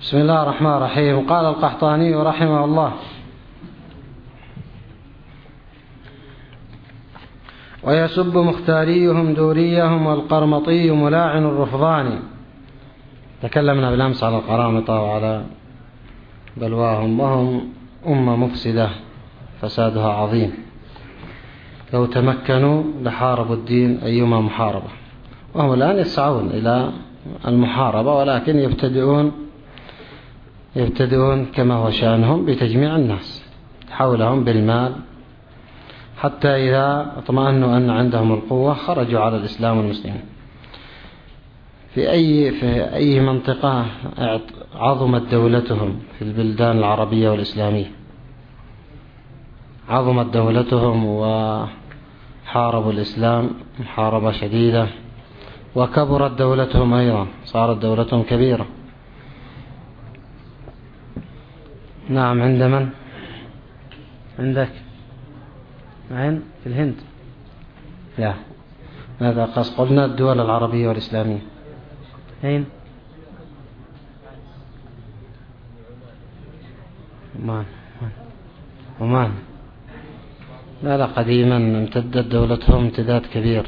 بسم الله الرحمن الرحيم. قال القحطاني رحمه الله: ويسب مختاريهم دوريهم والقرمطي ملاعن الرفضان. تكلمنا بالأمس على القرامطة وعلى بلواهم، وهم أمة مفسدة فسادها عظيم، لو تمكنوا لحاربوا الدين أيما محاربة، وهم الآن يسعون إلى المحاربة، ولكن يبتدئون كما هو شأنهم بتجميع الناس حولهم بالمال، حتى إذا اطمأنوا أن عندهم القوة خرجوا على الإسلام والمسلمين. في أي منطقة عظمت دولتهم في البلدان العربية والإسلامية، عظمت دولتهم وحاربوا الإسلام محاربة شديدة، وكبرت دولتهم أيضا، صارت دولتهم كبيرة. نعم. عند من؟ عندك؟ عين في الهند؟ لا، ماذا قلنا الدول العربية والإسلامية. أين؟ عمان. لا، قديما امتدت دولتهم امتداد كبير.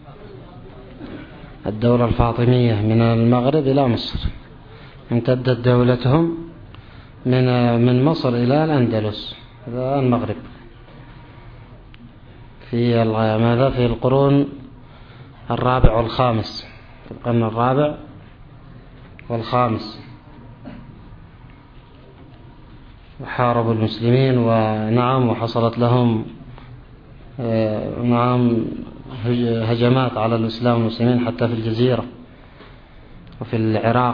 الدولة الفاطمية من المغرب إلى مصر، امتدت دولتهم من مصر إلى الأندلس، هذا المغرب، في القرون الرابع والخامس، في القرن الرابع والخامس، وحاربوا المسلمين، ونعم وحصلت لهم هجمات على الإسلام والمسلمين حتى في الجزيرة وفي العراق.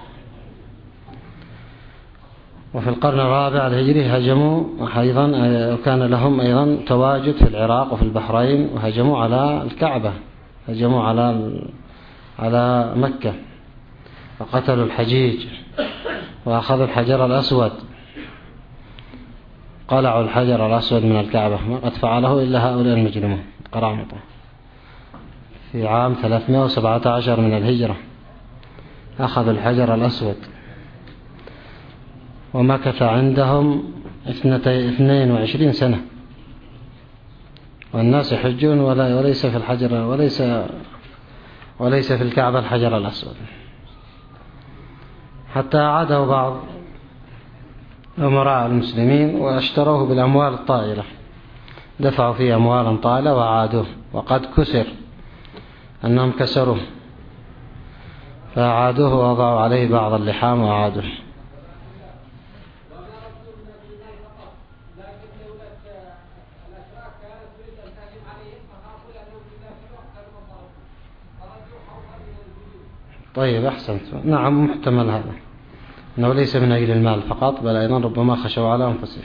وفي القرن الرابع الهجري هجموا أيضا، وكان لهم أيضا تواجد في العراق وفي البحرين، وهجموا على الكعبة، هجموا على مكة، وقتلوا الحجيج، وأخذوا الحجر الأسود، قلعوا الحجر الأسود من الكعبة، ما قد فعله إلا هؤلاء المجرمون قرامطة، في عام 317 من الهجرة أخذوا الحجر الأسود، ومكث عندهم 22 سنة، والناس يحجون وليس في الحجر وليس في الكعبة الحجر الأسود، حتى عاده بعض أمراء المسلمين واشتروه بالأموال الطائلة، دفعوا فيه أموالا طائلة وعادوه، وقد كسر أنهم كسروه، فعادوه ووضعوا عليه بعض اللحام وعادوه. طيب، أحسنت. نعم، محتمل هذا، أنه ليس من أجل المال فقط، بل أيضا ربما خشوا على أنفسهم.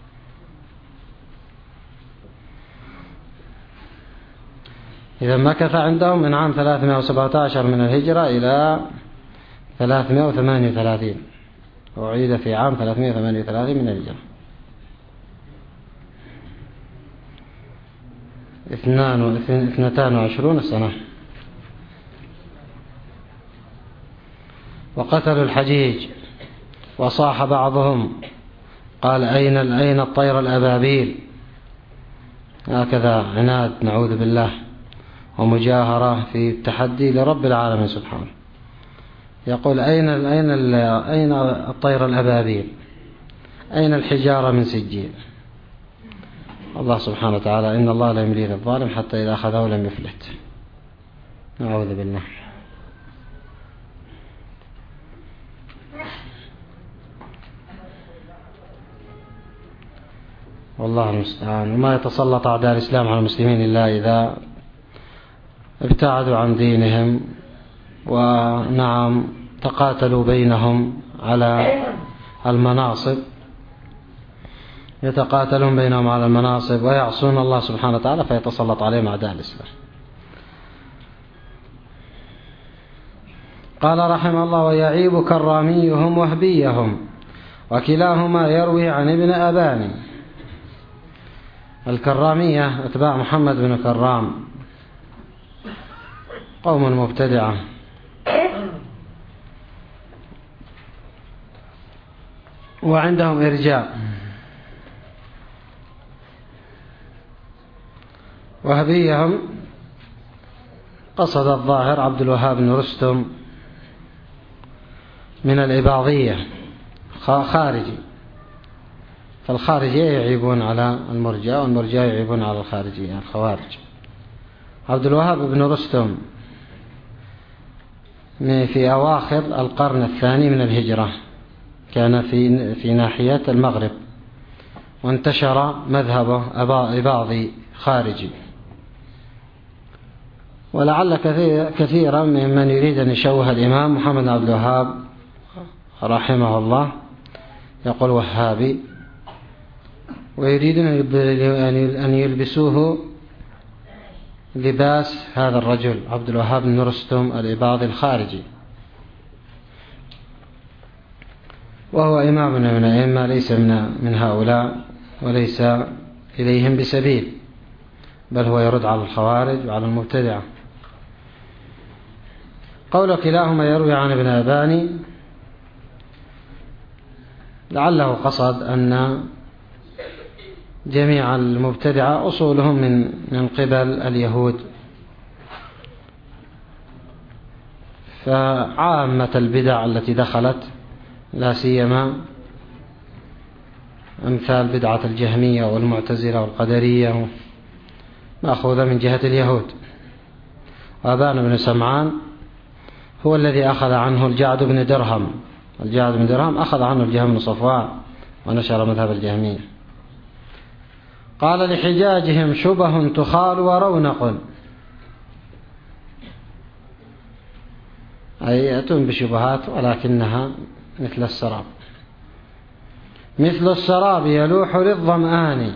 إذا مكث عندهم من عام 317 من الهجرة إلى 338، وعيد في عام 338 من الهجرة، 22 سنة. وقتلوا الحجيج، وصاح بعضهم قال: أين الطير الأبابيل؟ هكذا عناد، نعوذ بالله، ومجاهرة في التحدي لرب العالمين سبحانه، يقول: أين الطير الأبابيل؟ أين الحجارة من سجيل؟ الله سبحانه وتعالى: إن الله لا يملي للظالم حتى إذا أخذه لم يفلت. نعوذ بالله. والله المستعان. وما يتسلط أعداء الإسلام على المسلمين إلا إذا ابتعدوا عن دينهم، ونعم تقاتلوا بينهم على المناصب، يتقاتلون بينهم على المناصب ويعصون الله سبحانه وتعالى، فيتسلط عليهم أعداء الإسلام. قال رحمه الله: ويعيب كراميهم وهبيهم، وكلاهما يروي عن ابن أبان. الكرامية أتباع محمد بن كرام، قوم مبتدعة، وعندهم إرجاء. وهبيهم قصد الظاهر عبد الوهاب بن رستم من الإباضية خارجي، فالخارجية يعيبون على المرجئة والمرجئة يعيبون على الخارجية الخوارج. عبد الوهاب بن رستم في أواخر القرن الثاني من الهجرة، كان في ناحية المغرب، وانتشر مذهبه إباضي خارجي. ولعل كثيرا ممن يريد أن يشوه الإمام محمد بن عبد الوهاب رحمه الله يقول وهابي، ويريدون أن يلبسوه لباس هذا الرجل عبد الوهاب بن رستم الإباضي الخارجي، وهو إمام من الأئمة، ليس من هؤلاء وليس إليهم بسبيل، بل هو يرد على الخوارج وعلى المبتدعة. قول كلاهما يروي عن ابن أباني لعله قصد أن جميع المبتدعة أصولهم من قبل اليهود، فعامة البدع التي دخلت لا سيما أمثال بدعة الجهمية والمعتزلة والقدرية مأخوذة من جهة اليهود. وأبان بن سمعان هو الذي أخذ عنه الجعد بن درهم، الجعد بن درهم أخذ عنه الجهم بن صفوان ونشر مذهب الجهمية. قال لحجاجهم شبه تخال ورونق، أي يأتون بشبهات ولكنها مثل السراب، مثل السراب يلوح للظمآن،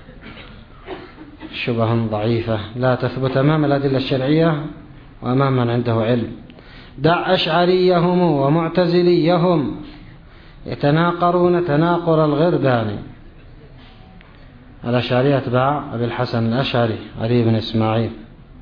شبه ضعيفة لا تثبت أمام الأدلة الشرعية وأمام من عنده علم. دع أشعريهم ومعتزليهم يتناقرون تناقر الغربان. الأشعري أتباع أبي الحسن الأشعري علي بن إسماعيل،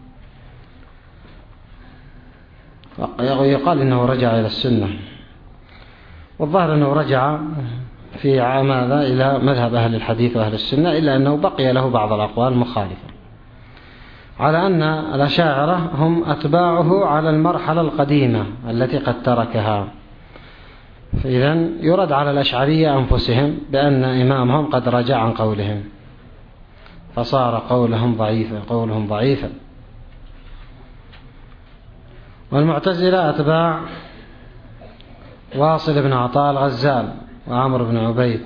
ويقال إنه رجع إلى السنة، والظاهر أنه رجع في ماذا إلى مذهب أهل الحديث وأهل السنة، إلا أنه بقي له بعض الأقوال المخالفة، على أن الأشاعرة هم أتباعه على المرحلة القديمة التي قد تركها. فإذن يرد على الأشعرية أنفسهم بأن إمامهم قد رجع عن قولهم، فصار قولهم ضعيفا. والمعتزلة أتباع واصل بن عطاء الغزال وعمر بن عبيد.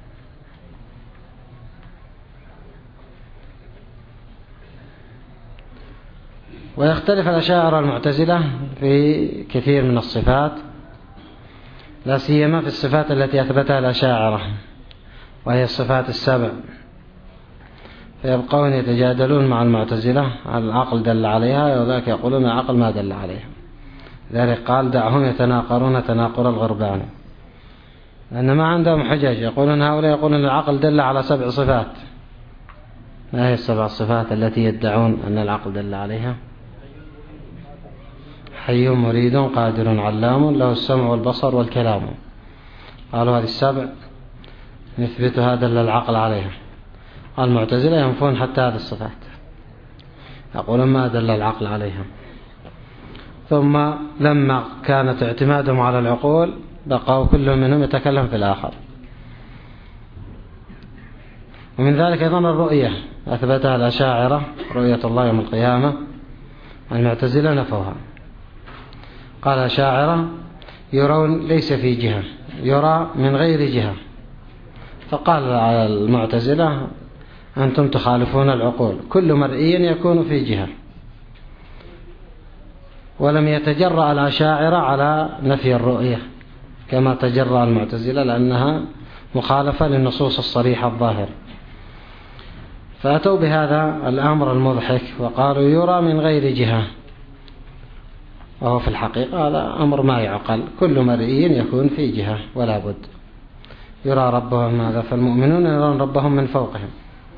ويختلف الأشاعرة المعتزلة في كثير من الصفات، لا سيما في الصفات التي أثبتها الأشاعرة وهي الصفات السبع، فيبقون يتجادلون مع المعتزلة على العقل دل عليها، وذاك يقولون العقل ما دل عليها. ذلك قال دعهم يتناقرون تناقر الغربان، لأن ما عندهم حجج. يقولون هؤلاء يقولون العقل دل على 7 صفات. ما هي ال7 صفات التي يدعون أن العقل دل عليها؟ حي مريد قادر علام له السمع والبصر والكلام. قالوا هذه 7 نثبتها دل العقل عليها. المعتزلة ينفون حتى هذه الصفات، يقولون ما دل العقل عليها. ثم لما كانت اعتمادهم على العقول بقوا كل منهم يتكلم في الآخر. ومن ذلك أيضا الرؤية أثبتها الأشاعرة، رؤية الله يوم القيامة، المعتزلة نفوها. قال الأشاعرة يرون ليس في جهة، يرى من غير جهة. فقال المعتزلة أنتم تخالفون العقول، كل مرئي يكون في جهة. ولم يتجرأ الأشاعرة على نفي الرؤية كما تجرأ المعتزلة، لأنها مخالفة للنصوص الصريحة الظاهرة. فأتوا بهذا الأمر المضحك وقالوا يرى من غير جهة، وهو في الحقيقة هذا أمر ما يعقل، كل مرئي يكون في جهة ولا بد. يرى ربهم هذا، فالمؤمنون يرون ربهم من فوقهم،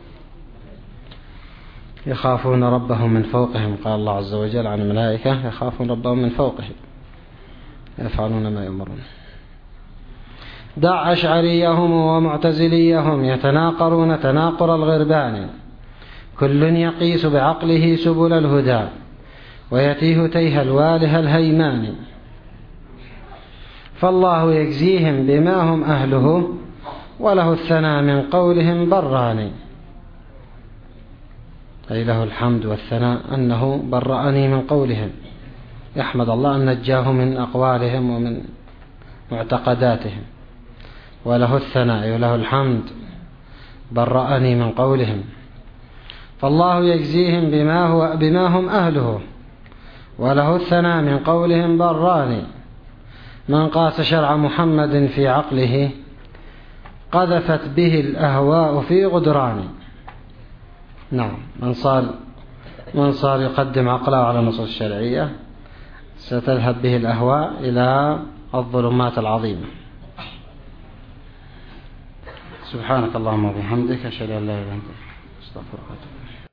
يخافون ربهم من فوقهم. قال الله عز وجل عن الملائكة يخافون ربهم من فوقهم يفعلون ما يؤمرون. دع أشعريهم ومعتزليهم يتناقرون تناقر الغربان، كل يقيس بعقله سبل الهدى ويتيه تيه الواله الهيمان. فالله يجزيهم بما هم أهله وله الثناء من قولهم براني، أي له الحمد والثناء أنه برأني من قولهم، يحمد الله أن نجاه من أقوالهم ومن معتقداتهم، وله الثناء وله الحمد برأني من قولهم. فالله يجزيهم بما هم أهله وله الثناء من قولهم براني. من قاس شرع محمد في عقله قذفت به الأهواء في غدران. نعم، من صار يقدم عقله على النصوص الشرعية ستذهب به الأهواء إلى الظلمات العظيمة. سبحانك اللهم وبحمدك أشهد أن لا إله إلا أنت أستغفرك.